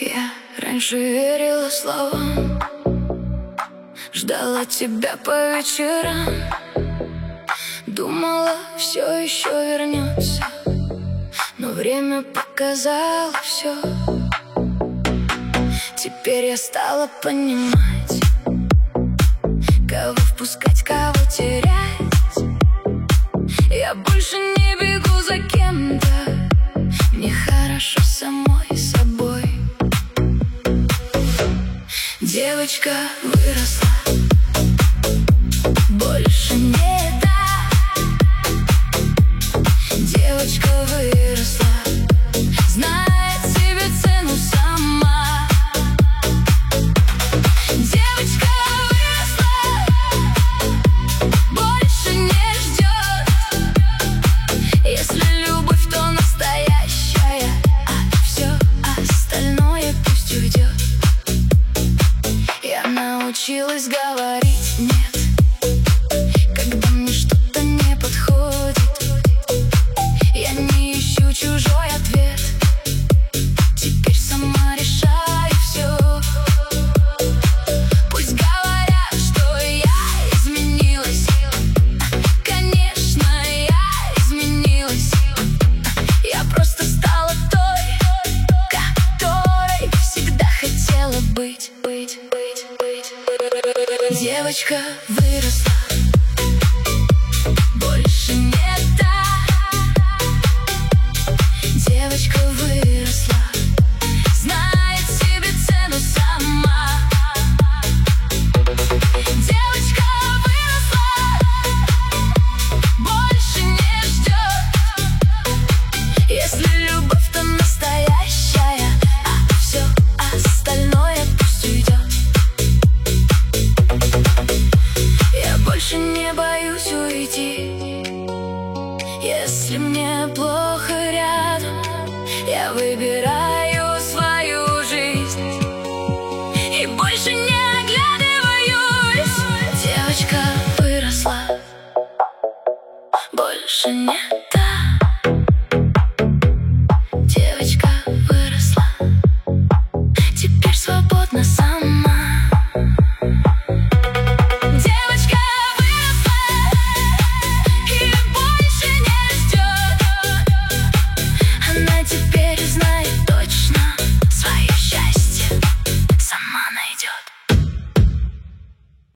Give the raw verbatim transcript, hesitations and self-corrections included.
Я раньше верила словам, ждала тебя по вечерам, думала, все еще вернется, но время показало все. Теперь я стала понимать, кого впускать, кого терять. Я больше не бегу за кем-то, мне хорошо самой собой. Девочка выросла, больше не та. Девочка выросла, знает себе цену сама. Девочка выросла, больше не ждет. Если любовь, то настоящая, а все остальное пусть уйдет. Я научилась говорить нет, когда мне что-то не подходит. Я не ищу чужой ответ, теперь сама решаю все. Пусть говорят, что я изменилась, конечно, я изменилась. Я просто стала той, которой всегда хотела быть. Быть, быть, быть. Девочка выросла, больше не та. Девочка выросла, знает себе цену сама. Девочка выросла, больше не ждет. Если любовь, то настоящая, а все остальное пусть уйдет. Я больше не боюсь уйти, если мне плохо рядом. Я выбираю свою жизнь и больше не оглядываюсь. Девочка выросла, больше не та.